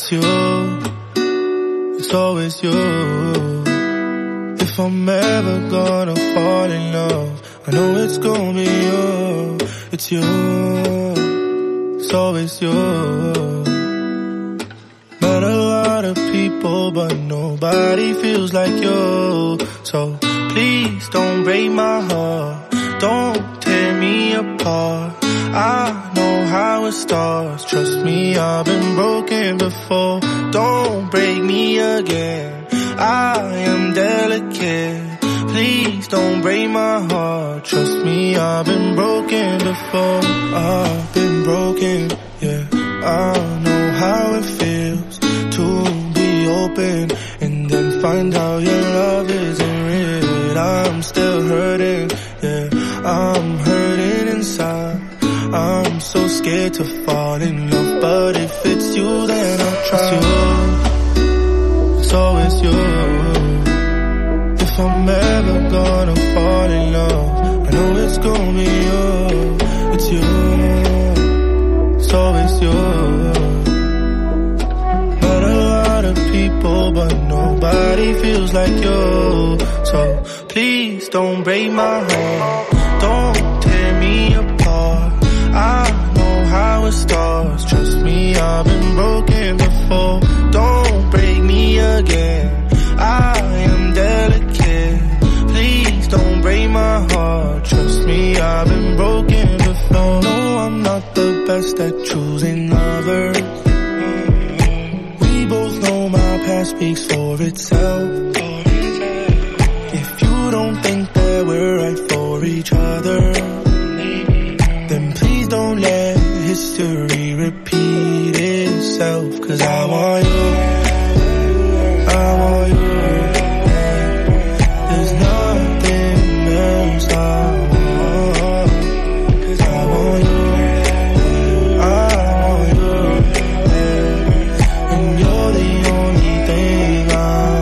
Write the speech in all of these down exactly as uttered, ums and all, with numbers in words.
It's you, it's always you. If I'm ever gonna fall in love, I know it's gonna be you. It's you, it's always you. Met a lot of people, but nobody feels like you. So please don't break my heart, don't tear me apart. I know how it starts, trust me, I've been broken before. Don't break me again, I am delicate. Please don't break my heart, trust me, I've been broken before. I've been broken, yeah. I know how it feels to be open and then find out your love isn't real. I'm still hurting, yeah. I'm hurting inside. I'm so scared to fall in love, but if it's you, then I'll try. It's you, it's always you. If I'm ever gonna fall in love, I know it's gonna be you. It's you, it's always you. Met a lot of people, but nobody feels like you. So please don't break my heart, don't tear me apart. I know how it starts, trust me, I've been broken before. Don't break me again, I am delicate. Please don't break my heart, trust me, I've been broken before. No, I'm not the best at choosing lovers. We both know my past speaks for itself. If you don't think that we're right for each other, then please don't let history repeat itself. Cause I want you, I want you. There's nothing else I want. Cause I want you, I want you. And you're the only thing I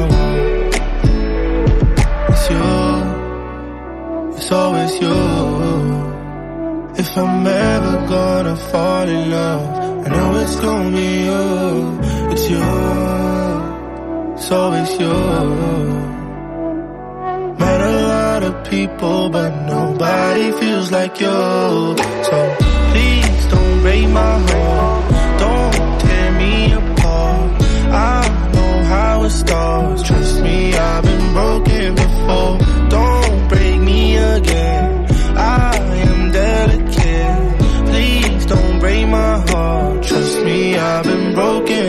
want. It's you, it's always you. If I'm ever gonna fall in love, I know it's gonna be you. It's you, it's always you. Met a lot of people, but nobody feels like you. So please don't break my heart, don't tear me apart. I know how it starts, trust me, I've been broken before. Don't break me again, I am delicate. Please don't break my heart, trust me, I've been broken